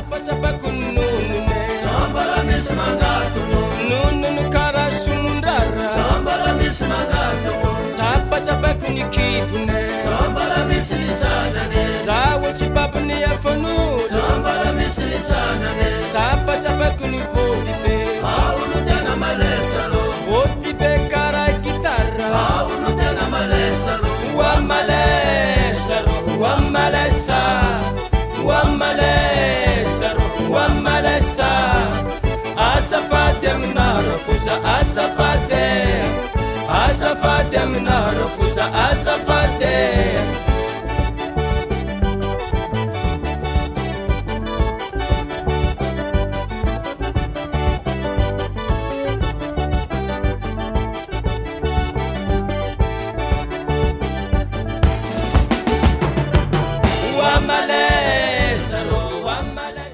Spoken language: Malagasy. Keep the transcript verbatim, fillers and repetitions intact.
Tsapatsapaku nunune Sambala mismangatumo Nununu karasundara Sambala mismangatumo Tsapatsapaku nikipune Sambala mislisanane Zawo tsipapuni alfonu Sambala mislisanane Tsapatsapaku nivotipe Pauno tena malesalo Votipe karai gitarra Pauno tena malesalo Wamalesaro Wamalesa Wamalesa Wamalesa Asafate amina rafuza Asafate Asafate amina rafuza Asafate